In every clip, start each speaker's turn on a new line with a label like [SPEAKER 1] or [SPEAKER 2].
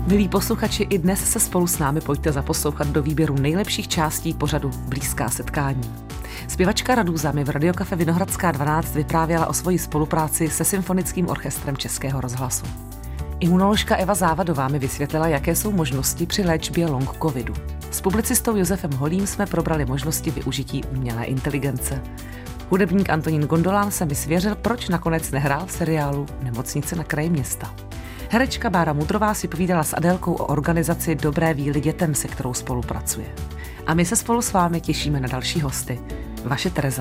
[SPEAKER 1] Milí posluchači, i dnes se spolu s námi pojďte zaposlouchat do výběru nejlepších částí pořadu Blízká setkání. Zpěvačka Radúza mi v Radiokafe Vinohradská 12 vyprávěla o svojí spolupráci se Symfonickým orchestrem Českého rozhlasu. Imunoložka Eva Závadová mi vysvětlila, jaké jsou možnosti při léčbě long covidu. S publicistou Josefem Holým jsme probrali možnosti využití umělé inteligence. Hudebník Antonín Gondolán se mi svěřil, proč nakonec nehrál v seriálu Nemocnice na kraji města. Herečka Bára Mudrová si povídala s Adélkou o organizaci Dobré víly dětem, se kterou spolupracuje. A my se spolu s vámi těšíme na další hosty. Vaše Tereza.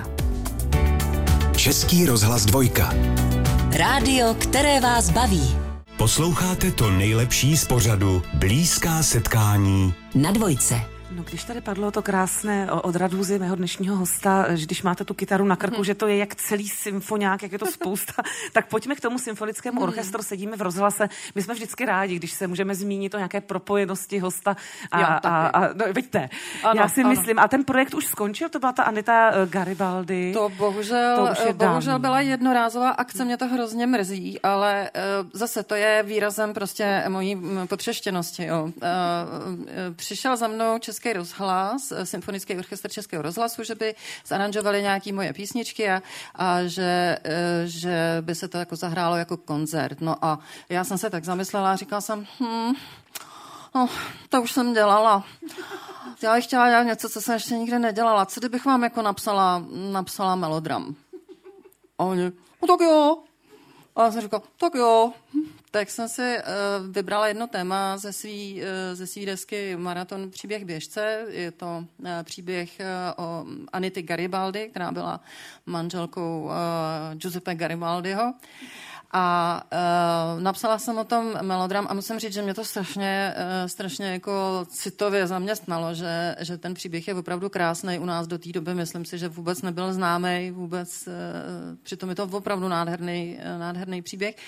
[SPEAKER 2] Český rozhlas 2.
[SPEAKER 3] Rádio, které vás baví.
[SPEAKER 2] Posloucháte to nejlepší z pořadu Blízká setkání
[SPEAKER 3] Na Dvojce.
[SPEAKER 1] No, když tady padlo to krásné od Radúzy, mého dnešního hosta, že když máte tu kytaru na krku, že to je jak celý symfoniák, jak je to spousta, tak pojďme k tomu symfonickému orchestru, sedíme v rozhlase. My jsme vždycky rádi, když se můžeme zmínit o nějaké propojenosti hosta no, vidíte,
[SPEAKER 4] ano,
[SPEAKER 1] já si myslím, a ten projekt už skončil, to byla ta Anita Garibaldi.
[SPEAKER 4] To bohužel byla jednorázová akce, mě to hrozně mrzí, ale zase to je výrazem prostě mojí potřeštěnosti. Jo. Přišel za mnou Český rozhlas, Symfonický orchestr Českého rozhlasu, že by zaranžovali nějaké moje písničky a že by se to jako zahrálo jako koncert. No a já jsem se tak zamyslela a říkala jsem, to už jsem dělala. Já bych chtěla dělat něco, co jsem ještě nikdy nedělala. Co kdybych vám jako napsala melodram? A oni, no tak jo. A já jsem říkala, tak jo. Tak jsem si vybrala jedno téma ze svý desky Maraton příběh běžce. Je to příběh o Anity Garibaldi, která byla manželkou Giuseppe Garibaldiho. A napsala jsem o tom melodram a musím říct, že mě to strašně jako citově zaměstnalo, že ten příběh je opravdu krásný u nás do té doby. Myslím si, že vůbec nebyl známý, přitom je to opravdu nádherný příběh.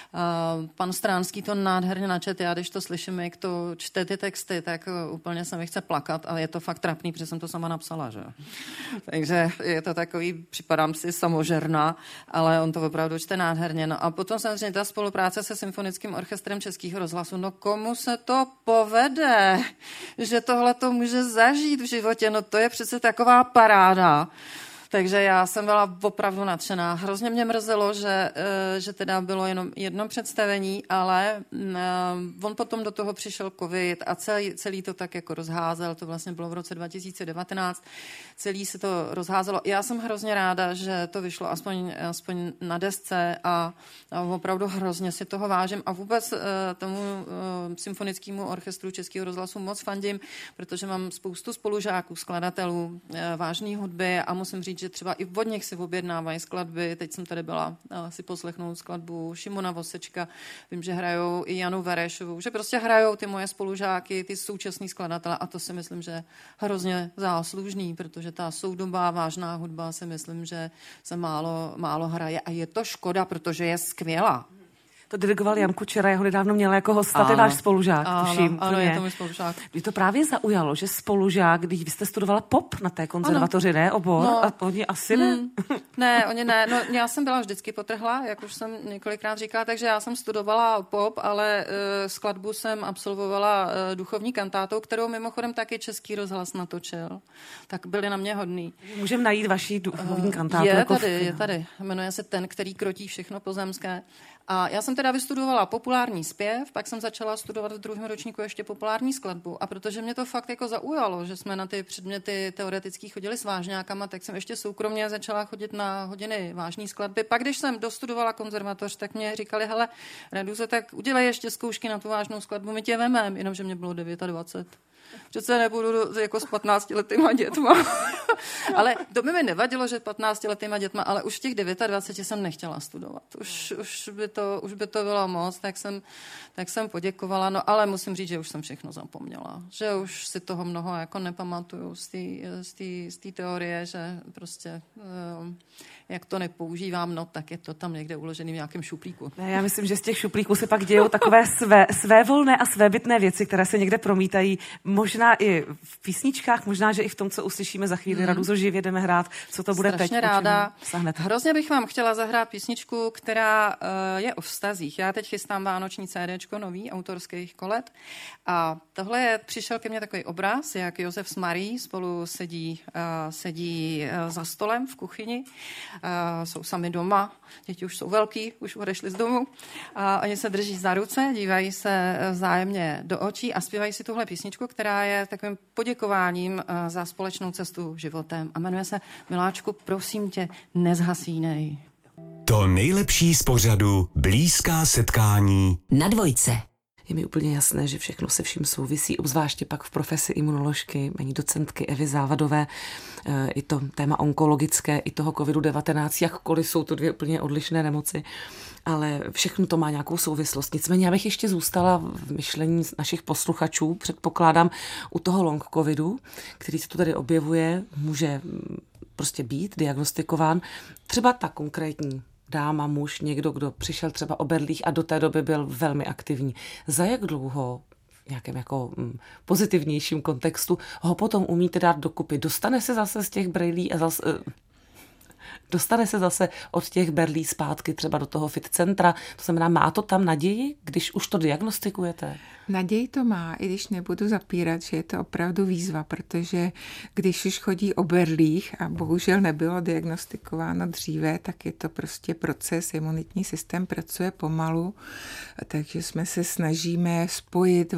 [SPEAKER 4] Pan Stránský to nádherně načet, já když to slyším, jak to čte ty texty, tak úplně se mi chce plakat, ale je to fakt trapný, protože jsem to sama napsala, že? Takže je to takový, připadám si samožerná, ale on to opravdu čte nádherně. No a potom samozřejmě ta spolupráce se Symfonickým orchestrem Českého rozhlasu. No komu se to povede, že tohle to může zažít v životě? No to je přece taková paráda. Takže já jsem byla opravdu nadšená. Hrozně mě mrzelo, že teda bylo jenom jedno představení, ale on potom do toho přišel covid a celý to tak jako rozházel. To vlastně bylo v roce 2019. Celý se to rozházelo. Já jsem hrozně ráda, že to vyšlo aspoň na desce a opravdu hrozně si toho vážím. A vůbec tomu Symfonickému orchestru Českého rozhlasu moc fandím, protože mám spoustu spolužáků, skladatelů vážné hudby a musím říct, že třeba i od nich si objednávají skladby. Teď jsem tady byla si poslechnout skladbu Šimona Vosečka. Vím, že hrajou i Janu Verešovou, že prostě hrajou ty moje spolužáky, ty současný skladatele a to si myslím, že hrozně záslužný, protože ta soudobá vážná hudba si myslím, že se málo hraje a je to škoda, protože je skvělá.
[SPEAKER 1] To dirigoval Jan Kučera, jeho nedávno měla jako hosta, to je váš spolužák, tuším.
[SPEAKER 4] Ano, je to můj spolužák.
[SPEAKER 1] Mě to právě zaujalo, že spolužák, když vy jste studovala pop na té konzervatoři, ne, obor, a oni asi ne?
[SPEAKER 4] Ne, oni ne. No, já jsem byla vždycky potrhla, jak už jsem několikrát říkala, takže já jsem studovala pop, ale skladbu jsem absolvovala duchovní kantátou, kterou mimochodem taky Český rozhlas natočil. Tak byli na mě hodný.
[SPEAKER 1] Můžeme najít vaši duchovní kantátu?
[SPEAKER 4] Je tady. Jmenuje se Ten, který krotí všechno pozemské. A já jsem teda vystudovala populární zpěv, pak jsem začala studovat v druhém ročníku ještě populární skladbu a protože mě to fakt jako zaujalo, že jsme na ty předměty teoretický chodili s vážňákama, tak jsem ještě soukromně začala chodit na hodiny vážné skladby. Pak když jsem dostudovala konzervatoř, tak mě říkali, hele, Radúzo, tak udělej ještě zkoušky na tu vážnou skladbu, my tě vememe, jenomže mě bylo 29. Přece nebudu jako s 15letýma dětma. Ale to by mi nevadilo, že 15letýma dětma, ale už v těch 29 jsem nechtěla studovat. Už by to bylo moc, tak jsem poděkovala, no ale musím říct, že už jsem všechno zapomněla. Že už si toho mnoho jako nepamatuju z té teorie, že prostě jak to nepoužívám, no tak je to tam někde uložený v nějakém šuplíku.
[SPEAKER 1] Já myslím, že z těch šuplíků se pak dějou takové svévolné a svébytné věci, které se někde promítají. možná i v písničkách, možná, že i v tom, co uslyšíme za chvíli, Raduzo, živě jdeme hrát, co to bude
[SPEAKER 4] strašně
[SPEAKER 1] teď.
[SPEAKER 4] Ráda. Hrozně bych vám chtěla zahrát písničku, která je o vztazích. Já teď chystám vánoční CDčko nový, autorských kolet. A tohle přišel ke mně takový obraz, jak Josef s Marí spolu sedí za stolem v kuchyni. Jsou sami doma, děti už jsou velký, už odešli z domu. A oni se drží za ruce, dívají se vzájemně do očí a zpívají si tuhle písničku, která je takovým poděkováním za společnou cestu životem. A jmenuje se Miláčku, prosím tě, nezhasínej.
[SPEAKER 2] To nejlepší z pořadu Blízká setkání
[SPEAKER 3] na Dvojce.
[SPEAKER 1] Je mi úplně jasné, že všechno se vším souvisí, obzvláště pak v profesi imunoložky, paní docentky Evy Závadové, i to téma onkologické, i toho COVID-19, jakkoliv jsou to dvě úplně odlišné nemoci, ale všechno to má nějakou souvislost. Nicméně já bych ještě zůstala v myšlení našich posluchačů, předpokládám, u toho long covidu, který se tu tady objevuje, může prostě být diagnostikován, třeba ta konkrétní dáma, muž, někdo, kdo přišel třeba o berlích a do té doby byl velmi aktivní. Za jak dlouho v nějakém jako pozitivnějším kontextu ho potom umíte dát dokupy? Dostane se zase z těch brejlí a zase... Dostane se zase od těch berlí zpátky třeba do toho fit centra. To znamená, má to tam naději, když už to diagnostikujete?
[SPEAKER 5] Naději to má, i když nebudu zapírat, že je to opravdu výzva, protože když už chodí o berlích a bohužel nebylo diagnostikováno dříve, tak je to prostě proces, imunitní systém pracuje pomalu, takže jsme se snažíme spojit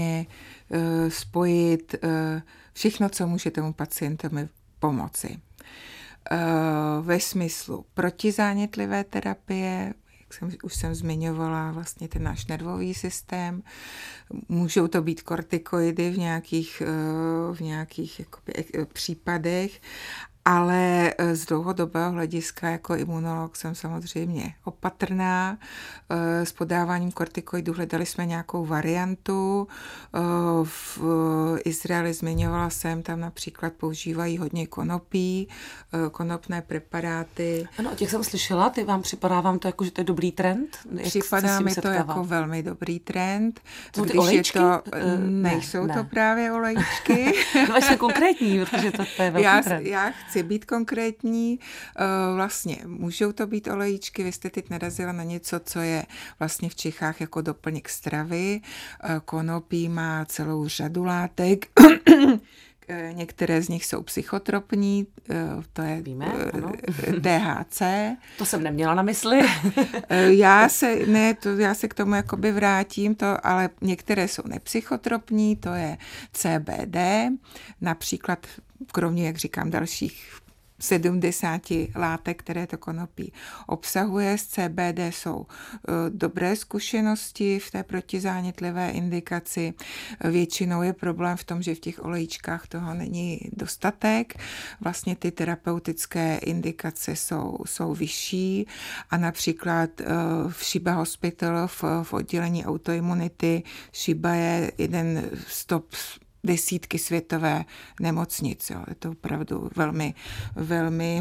[SPEAKER 5] všechno, co může tomu pacientovi pomoci. Ve smyslu protizánětlivé terapie, už jsem zmiňovala, vlastně ten náš nervový systém. Můžou to být kortikoidy v nějakých případech, ale z dlouhodobého hlediska jako imunolog jsem samozřejmě opatrná. S podáváním kortikoidů hledali jsme nějakou variantu. V Izraeli zmiňovala jsem, tam například používají hodně konopí, konopné preparáty.
[SPEAKER 1] Ano, o těch jsem slyšela, ty vám připadá vám to jako, že to je dobrý trend?
[SPEAKER 5] Připadá mi to jako velmi dobrý trend.
[SPEAKER 1] Jsou ty olejčky?
[SPEAKER 5] Nejsou to právě olejčky.
[SPEAKER 1] Vlastně konkrétní, protože to je velký trend.
[SPEAKER 5] Já chci být konkrétní. Vlastně můžou to být olejčky, vy jste teď narazila na něco, co je vlastně v Čechách jako doplněk stravy. Konopí má celou řadu látek. Některé z nich jsou psychotropní, to je THC.
[SPEAKER 1] To jsem neměla na mysli.
[SPEAKER 5] Já se k tomu jakoby vrátím, ale některé jsou nepsychotropní, to je CBD, například kromě, jak říkám, dalších 70 látek, které to konopí obsahuje. Z CBD jsou dobré zkušenosti v té protizánětlivé indikaci. Většinou je problém v tom, že v těch olejčkách toho není dostatek. Vlastně ty terapeutické indikace jsou vyšší a například v Shiba Hospital v oddělení autoimunity Shiba je jeden z top desítky světové nemocnic. Jo. Je to opravdu velmi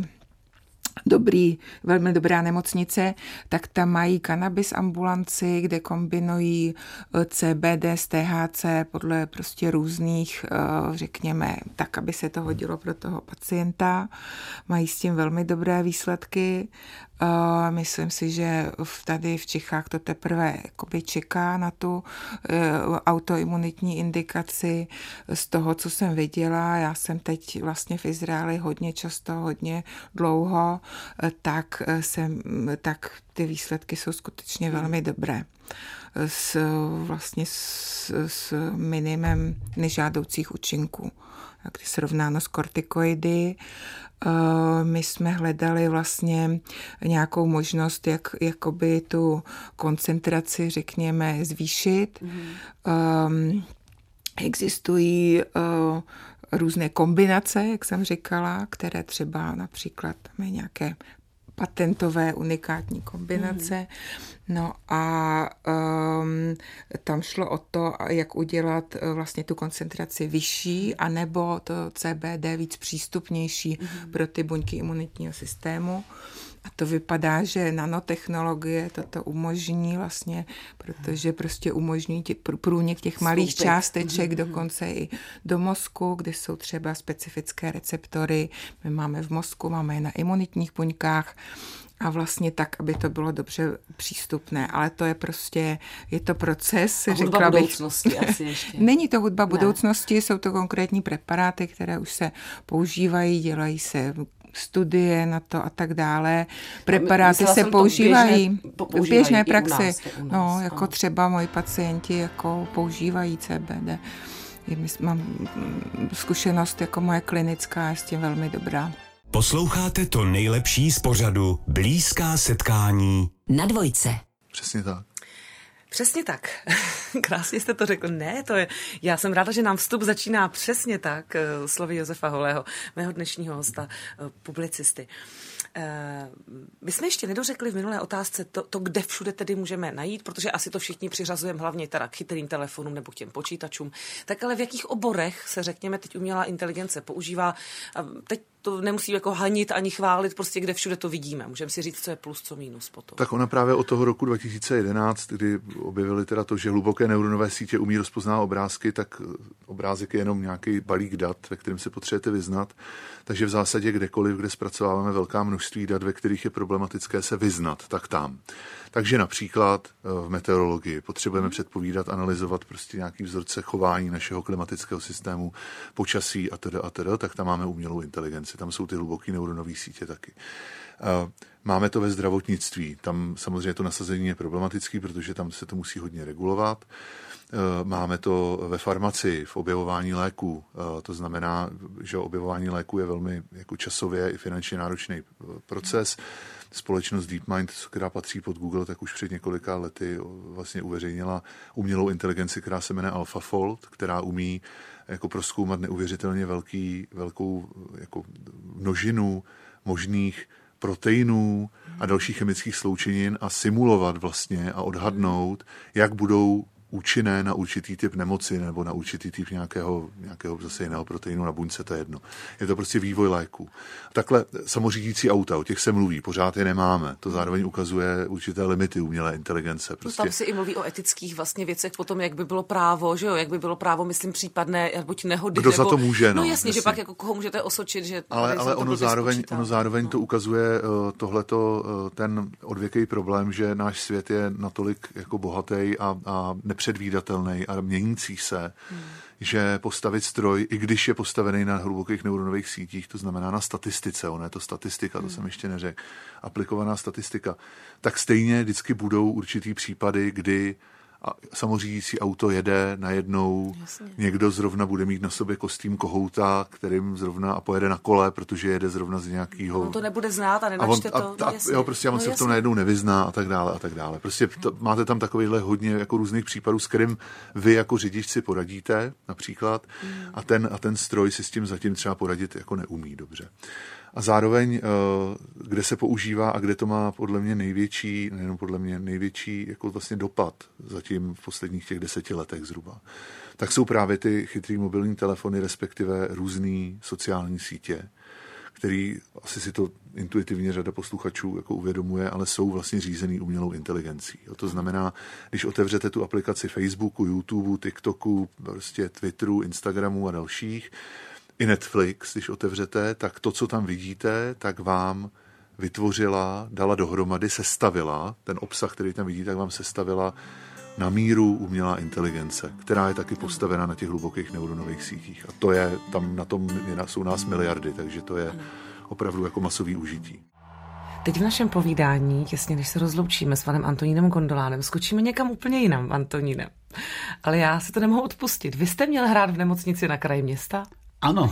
[SPEAKER 5] dobrá nemocnice, tak tam mají kanabis ambulanci, kde kombinují CBD s THC podle prostě různých, řekněme, tak, aby se to hodilo pro toho pacienta. Mají s tím velmi dobré výsledky. Myslím si, že tady v Čechách to teprve jakoby čeká na tu autoimunitní indikaci. Z toho, co jsem viděla, já jsem teď vlastně v Izraeli hodně často, hodně dlouho, tak ty výsledky jsou skutečně velmi dobré. S minimem nežádoucích účinků. Když srovnáno s kortikoidy, my jsme hledali vlastně nějakou možnost, jak jakoby tu koncentraci, řekněme, zvýšit. Existují různé kombinace, jak jsem říkala, které třeba například mají nějaké patentové unikátní kombinace. No a tam šlo o to, jak udělat vlastně tu koncentraci vyšší, anebo to CBD víc přístupnější pro ty buňky imunitního systému. A to vypadá, že nanotechnologie toto umožní vlastně, protože prostě umožní průnik těch malých částeček dokonce i do mozku, kde jsou třeba specifické receptory. My máme v mozku, máme je na imunitních buňkách a vlastně tak, aby to bylo dobře přístupné. Ale to je prostě, je to proces.
[SPEAKER 1] A hudba budoucnosti asi ještě.
[SPEAKER 5] Není to hudba budoucnosti, jsou to konkrétní preparáty, které už se používají, dělají se studie na to a tak dále. Preparáty se používají v běžné praxi. No, jako třeba moji pacienti jako používají CBD. Mám zkušenost jako moje klinická, je s tím velmi dobrá.
[SPEAKER 2] Posloucháte to nejlepší z pořadu Blízká setkání
[SPEAKER 3] na Dvojce.
[SPEAKER 6] Přesně tak.
[SPEAKER 1] Přesně tak. Krásně jste to řekl. Ne, to je. Já jsem ráda, že nám vstup začíná přesně tak, slovy Josefa Holého, mého dnešního hosta, publicisty. My jsme ještě nedořekli v minulé otázce to, kde všude tedy můžeme najít, protože asi to všichni přiřazujeme hlavně teda k chytrým telefonům nebo k těm počítačům. Tak ale v jakých oborech se, řekněme, teď umělá inteligence používá? Teď to nemusí jako hanit ani chválit, prostě kde všude to vidíme. Můžeme si říct, co je plus, co mínus potom.
[SPEAKER 6] Tak ona právě od toho roku 2011, kdy objevili teda to, že hluboké neuronové sítě umí rozpoznávat obrázky, tak obrázek je jenom nějaký balík dat, ve kterém se potřebujete vyznat. Takže v zásadě kdekoliv, kde zpracováváme velká množství dat, ve kterých je problematické se vyznat, tak tam. Takže například v meteorologii potřebujeme předpovídat, analyzovat prostě nějaký vzorce chování našeho klimatického systému, počasí a teda, tak tam máme umělou inteligenci. Tam jsou ty hluboké neuronové sítě taky. Máme to ve zdravotnictví. Tam samozřejmě to nasazení je problematický, protože tam se to musí hodně regulovat. Máme to ve farmacii, v objevování léků. To znamená, že objevování léků je velmi jako časově i finančně náročný proces. Společnost DeepMind, která patří pod Google, tak už před několika lety vlastně uveřejnila umělou inteligenci, která se jmenuje AlphaFold, která umí jako prozkoumat neuvěřitelně velkou jako množinu možných proteinů a dalších chemických sloučenin a simulovat vlastně a odhadnout, jak budou účinné na určitý typ nemoci nebo na určitý typ nějakého zase jiného proteinu na buňce, to je jedno. Je to prostě vývoj léků. Takhle samořídící auta, o těch se mluví, pořád je nemáme. To zároveň ukazuje určité limity umělé inteligence. Prostě.
[SPEAKER 1] Tam si i mluví o etických vlastně věcech potom, jak by bylo právo, že jo, jak by bylo právo, myslím, případné buď nehody.
[SPEAKER 6] Kdo za to může,
[SPEAKER 1] no jasně, že pak jako koho můžete osočit, že...
[SPEAKER 6] Ale ono zároveň to ukazuje tohleto, ten odvěký problém, že náš svět je natolik jako bohatý a nepředvídatelný a měnící se, že postavit stroj, i když je postavený na hlubokých neuronových sítích, to znamená na statistice, ono je to statistika, to jsem ještě neřekl, aplikovaná statistika, tak stejně vždycky budou určitý případy, kdy samořídící auto jede najednou, někdo zrovna bude mít na sobě kostým kohouta, kterým zrovna a pojede na kole, protože jede zrovna z nějakého...
[SPEAKER 1] On to nebude znát a nenačte to.
[SPEAKER 6] Jo, prostě on se v tom najednou nevyzná a tak dále a tak dále. Prostě máte tam takovýhle hodně jako různých případů, s kterým vy jako řidič si poradíte například a ten stroj si s tím zatím třeba poradit jako neumí dobře. A zároveň, kde se používá a kde to má podle mě největší jako vlastně dopad zatím v posledních těch 10 letech zhruba, tak jsou právě ty chytrý mobilní telefony, respektive různý sociální sítě, který asi si to intuitivně řada posluchačů jako uvědomuje, ale jsou vlastně řízený umělou inteligencí. To znamená, když otevřete tu aplikaci Facebooku, YouTubeu, TikToku, prostě Twitteru, Instagramu a dalších, i Netflix, když otevřete, tak to, co tam vidíte, tak vám vytvořila, dala dohromady, sestavila, ten obsah, který tam vidíte, tak vám sestavila na míru umělá inteligence, která je taky postavena na těch hlubokých neuronových sítích. A to je, tam na tom jsou nás miliardy, takže to je opravdu jako masový užití.
[SPEAKER 1] Teď v našem povídání, těsně než se rozloučíme s panem Antonínem Gondolánem, skočíme někam úplně jinam, Antonínem. Ale já si to nemohu odpustit. Vy jste měl hrát v nemocnici na kraji města?
[SPEAKER 7] Ano.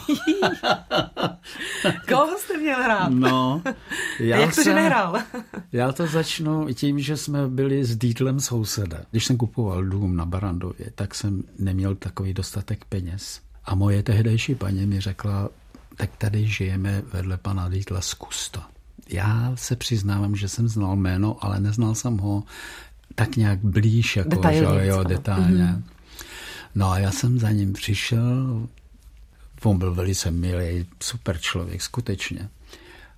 [SPEAKER 1] Koho jste měl hrát?
[SPEAKER 7] No,
[SPEAKER 1] jak to, že nehrál?
[SPEAKER 7] Já to začnu tím, že jsme byli s Dietlem z Houseda. Když jsem kupoval dům na Barandově, tak jsem neměl takový dostatek peněz. A moje tehdejší paní mi řekla, tak tady žijeme vedle pana Dietla, zkus to. Já se přiznávám, že jsem znal jméno, ale neznal jsem ho tak nějak blíž, jako detailně. No a já jsem za ním přišel. On byl velice milý, super člověk, skutečně.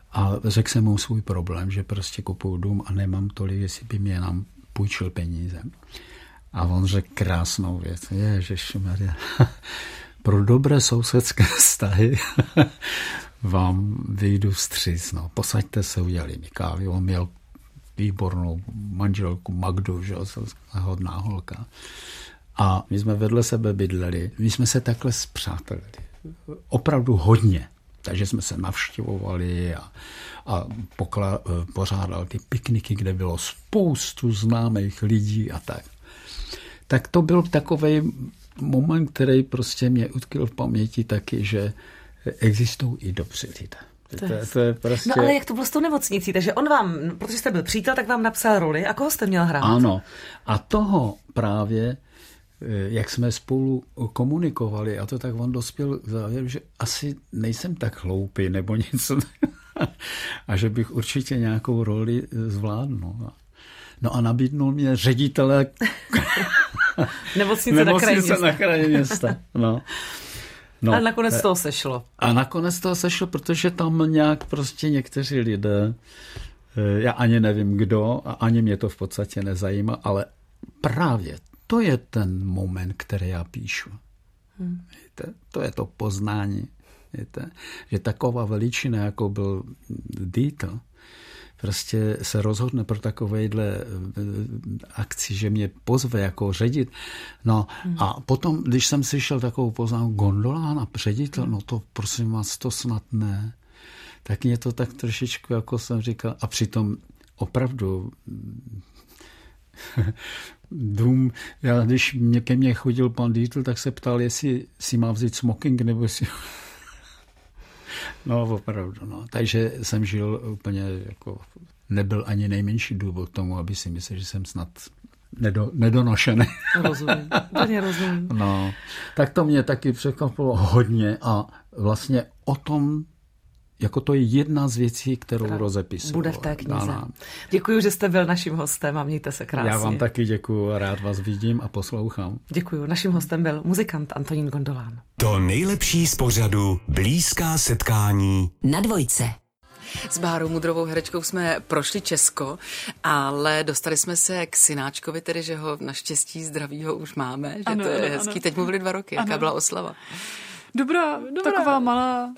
[SPEAKER 7] A řekl jsem mu svůj problém, že prostě kupuju dům a nemám tolik, jestli by mě nám půjčil peníze. A on řekl krásnou věc. Ježišmarja, pro dobré sousedské vztahy vám vyjdu vstříc. No, posaďte se, udělali mi kávy. On měl výbornou manželku Magdu, že hodná holka. A my jsme vedle sebe bydleli. My jsme se takhle spřátelili. Opravdu hodně. Takže jsme se navštěvovali a pořádal ty pikniky, kde bylo spoustu známých lidí a tak. Tak to byl takový moment, který prostě mě utkvěl v paměti taky, že existují i dobří lidé. To je prostě...
[SPEAKER 1] No ale jak to bylo s tou nemocnicí? Takže on vám, protože jste byl přítel, tak vám napsal roli. A koho jste měl hrát?
[SPEAKER 7] Ano. A toho právě, jak jsme spolu komunikovali, a to tak on dospěl k závěru, že asi nejsem tak hloupý nebo něco. A že bych určitě nějakou roli zvládnul. No a nabídnul mě ředitele
[SPEAKER 1] nemocnice
[SPEAKER 7] na kraji města. No,
[SPEAKER 1] a nakonec toho sešlo.
[SPEAKER 7] A nakonec toho sešlo, protože tam nějak prostě někteří lidé, já ani nevím kdo, a ani mě to v podstatě nezajímá, ale právě to je ten moment, který já píšu. Víte, to je to poznání. Víte, že taková veličina, jako byl Dietl, prostě se rozhodne pro takovejhle akci, že mě pozve jako ředitel. No a potom, když jsem slyšel takovou poznámku Gondolán a ředitel, no to prosím vás, to snad ne. Tak mě to tak trošičku, jako jsem říkal, a přitom opravdu dům, když ke mně chodil pan Dietl, tak se ptal, jestli si má vzít smoking, nebo jestli... No, opravdu, no. Takže jsem žil úplně jako... Nebyl ani nejmenší důvod tomu, aby si myslel, že jsem snad nedonošený.
[SPEAKER 1] Rozumím, úplně rozumím.
[SPEAKER 7] No, tak to mě taky překvapilo hodně a vlastně o tom, jako to je jedna z věcí, kterou rozepisuju.
[SPEAKER 1] Bude v té knize.
[SPEAKER 7] No.
[SPEAKER 1] Děkuji, že jste byl naším hostem a mějte se krásně.
[SPEAKER 7] Já vám taky děkuju a rád vás vidím a poslouchám.
[SPEAKER 1] Děkuji. Naším hostem byl muzikant Antonín Gondolán.
[SPEAKER 2] To nejlepší z pořadu Blízká setkání
[SPEAKER 3] na Dvojce.
[SPEAKER 8] S Bárou Mudrovou herečkou jsme prošli Česko, ale dostali jsme se k synáčkovi, tedy že ho naštěstí zdravýho už máme, že ano, to je hezký. Ano. Teď mu byly 2 roky, jaká byla oslava?
[SPEAKER 9] Dobrá. Taková malá.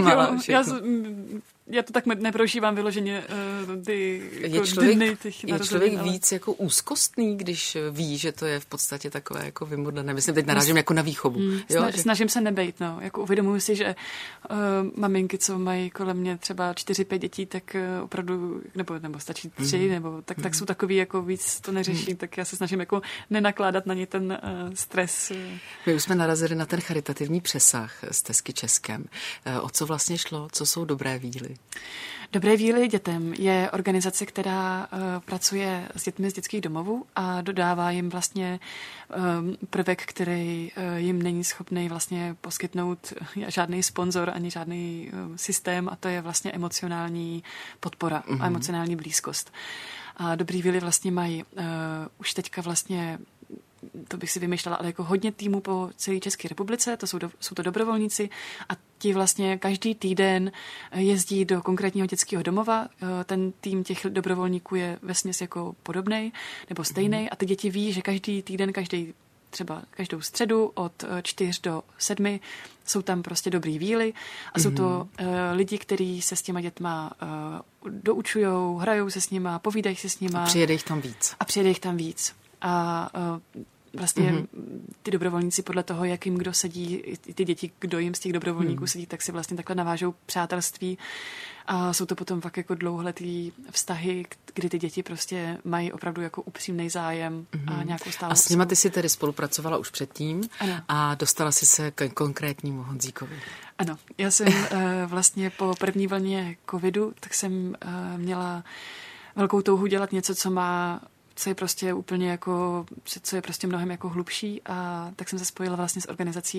[SPEAKER 9] Já to tak neprožívám vyloženě ty dny těch narozenin.
[SPEAKER 8] Je člověk víc jako úzkostný, když ví, že to je v podstatě takové jako vymodlené. Myslím, teď narážím jako na výchovu.
[SPEAKER 9] Snažím se nebejt, no. Jako uvědomuji si, že maminky, co mají kolem mě třeba 4-5 dětí, tak opravdu, nebo stačí 3, nebo tak jsou takový, jako víc to neřeší, tak já se snažím jako nenakládat na ně ten stres.
[SPEAKER 8] My už jsme narazili na ten charitativní přesah s Tesky Českem. O co vlastně šlo? Co jsou dobré víly?
[SPEAKER 9] Dobré víly dětem je organizace, která pracuje s dětmi z dětských domovů a dodává jim vlastně prvek, který jim není schopný vlastně poskytnout žádný sponzor ani žádný systém, a to je vlastně emocionální podpora a emocionální blízkost. A dobrý víly vlastně mají už teďka vlastně, to bych si vymýšlela, ale jako hodně týmů po celé České republice, jsou to dobrovolníci a ti vlastně každý týden jezdí do konkrétního dětského domova. Ten tým těch dobrovolníků je vesměs jako podobnej nebo stejný a ty děti ví, že každý týden, třeba každou středu od 4 do 7 jsou tam prostě dobrý víly a jsou to lidi, kteří se s těma dětma doučujou, hrajou se s nima, povídají se s nima.
[SPEAKER 8] A přijede jich tam víc.
[SPEAKER 9] A vlastně ty dobrovolníci podle toho, jak jim kdo sedí, i ty děti, kdo jim z těch dobrovolníků sedí, tak si vlastně takhle navážou přátelství. A jsou to potom fakt jako dlouholetý vztahy, kdy ty děti prostě mají opravdu jako upřímný zájem a nějakou stálou.
[SPEAKER 8] A s nima ty si tedy spolupracovala už předtím.
[SPEAKER 9] Ano.
[SPEAKER 8] A dostala si se k konkrétnímu Honzíkovi.
[SPEAKER 9] Ano, já jsem vlastně po první vlně covidu, tak jsem měla velkou touhu dělat něco, co je prostě úplně jako, co je prostě mnohem jako hlubší, a tak jsem se spojila vlastně s organizací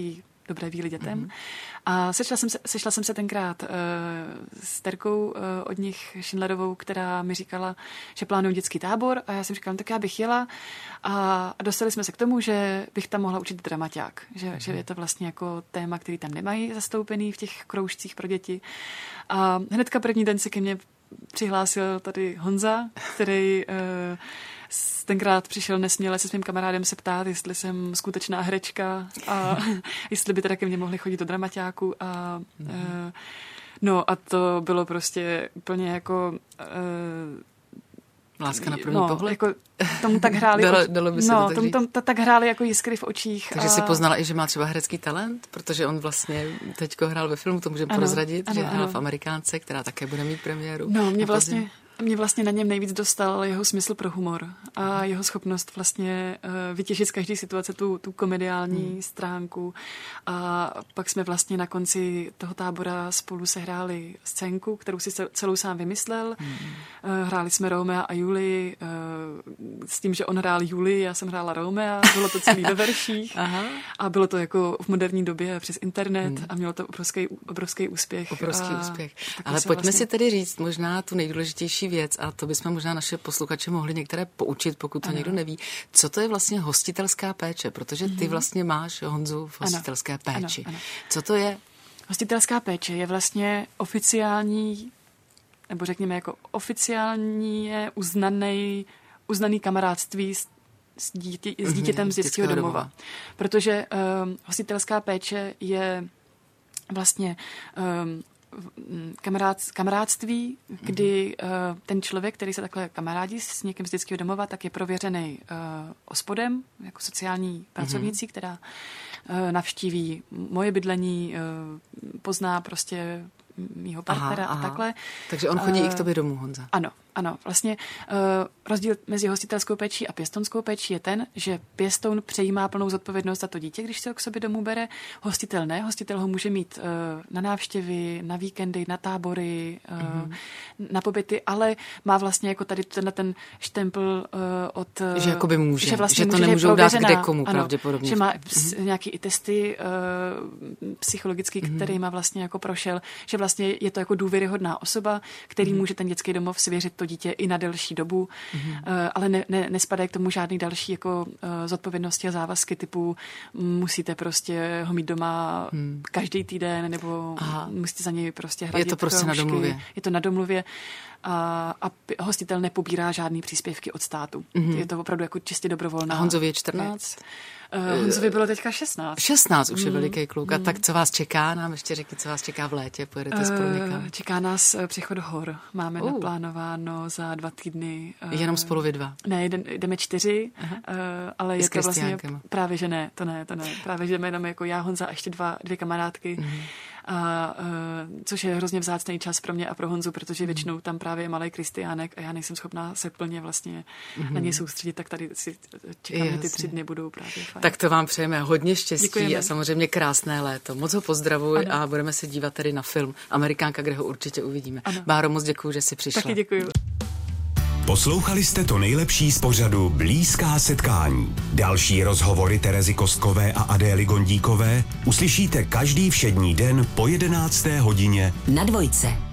[SPEAKER 9] Dobré víly dětem. A sešla jsem se tenkrát s Terkou od nich Schindlerovou, která mi říkala, že plánují dětský tábor a já jsem říkala, tak já bych jela a dostali jsme se k tomu, že bych tam mohla učit dramaťák, že je to vlastně jako téma, který tam nemají zastoupený v těch kroužcích pro děti. A hnedka první den se ke mně přihlásil tady Honza, který tenkrát přišel nesměle se svým kamarádem se ptát, jestli jsem skutečná herečka a jestli by teda ke mně mohli chodit do dramaťáku no a to bylo prostě úplně jako
[SPEAKER 8] láska na první pohled.
[SPEAKER 9] Jako tomu tak hráli
[SPEAKER 8] dalo by se to
[SPEAKER 9] tak hráli jako jiskry v očích.
[SPEAKER 8] Takže si poznala i, že má třeba herecký talent, protože on vlastně teďko hrál ve filmu, to můžeme prozradit, že hrál v Amerikánce, která také bude mít premiéru.
[SPEAKER 9] No, mě vlastně na něm nejvíc dostal jeho smysl pro humor a jeho schopnost vlastně vytěžit z každé situace tu komediální stránku. A pak jsme vlastně na konci toho tábora spolu sehráli scénku, kterou si celou sám vymyslel. Hráli jsme Romea a Julii s tím, že on hrál Julii, já jsem hrála Romea, bylo to celý ve verších. A bylo to jako v moderní době přes internet a mělo to obrovský úspěch.
[SPEAKER 8] Úspěch. Ale pojďme vlastně si tedy říct možná tu nejdůležitější věc, a to bychom možná naše posluchače mohli některé poučit, pokud to někdo neví. Co to je vlastně hostitelská péče? Protože ty vlastně máš Honzu v hostitelské péči. Ano. Co to je?
[SPEAKER 9] Hostitelská péče je vlastně oficiální, nebo řekněme jako oficiálně uznaný kamarádství s dítětem z dětského domova. Protože hostitelská péče je vlastně kamarádství, kdy ten člověk, který se takhle kamarádí s někým z dětského domova, tak je prověřený ospodem, jako sociální pracovnící, která navštíví moje bydlení, pozná prostě mýho partnera a takhle.
[SPEAKER 8] Takže on chodí i k tobě domů, Honza.
[SPEAKER 9] Ano. Vlastně rozdíl mezi hostitelskou péčí a pěstounskou péčí je ten, že pěstoun přejímá plnou zodpovědnost za to dítě, když se ho k sobě domů bere. Hostitel ne. Hostitel ho může mít na návštěvy, na víkendy, na tábory, na pobyty, ale má vlastně jako tady ten štempel od...
[SPEAKER 8] Že jakoby může.
[SPEAKER 9] Že, vlastně
[SPEAKER 8] že to nemůžou dát kde komu pravděpodobně.
[SPEAKER 9] Že má nějaký i testy psychologický, který má vlastně jako prošel, že vlastně je to jako důvěryhodná osoba, který může ten dětský domov svěřit to dítě i na delší dobu, ale nespadají k tomu žádný další jako zodpovědnosti a závazky typu musíte prostě ho mít doma každý týden, nebo musíte za něj prostě hradit.
[SPEAKER 8] Je to prostě na domluvě.
[SPEAKER 9] Je to na domluvě a hostitel nepobírá žádný příspěvky od státu. Je to opravdu jako čistě dobrovolná.
[SPEAKER 8] A Honzovi je 14?
[SPEAKER 9] Honzovi bylo teďka 16.
[SPEAKER 8] 16 už je veliký kluk. A tak co vás čeká? Nám ještě řekni, co vás čeká v létě. Pojedete spolu někam?
[SPEAKER 9] Čeká nás přechod hor. Máme naplánováno za 2 týdny.
[SPEAKER 8] Jenom spolu vy 2?
[SPEAKER 9] Ne, jdeme 4, ale je to vlastně právě, že ne, to ne. Právě, že jdeme jenom jako já, Honza a ještě 2 kamarádky. Což je hrozně vzácný čas pro mě a pro Honzu, protože většinou tam právě je malej Kristiánek a já nejsem schopná se plně vlastně na něj soustředit, tak tady si čekám, ty 3 dny budou právě fajn.
[SPEAKER 8] Tak to vám přejeme hodně štěstí a samozřejmě krásné léto. Moc ho pozdravuj a budeme se dívat tady na film Amerikánka, kde ho určitě uvidíme. Báro, moc děkuju, že jsi přišla.
[SPEAKER 9] Taky děkuju.
[SPEAKER 2] Poslouchali jste to nejlepší z pořadu Blízká setkání. Další rozhovory Terezy Kostkové a Adély Gondíkové uslyšíte každý všední den po 11. hodině
[SPEAKER 3] na Dvojce.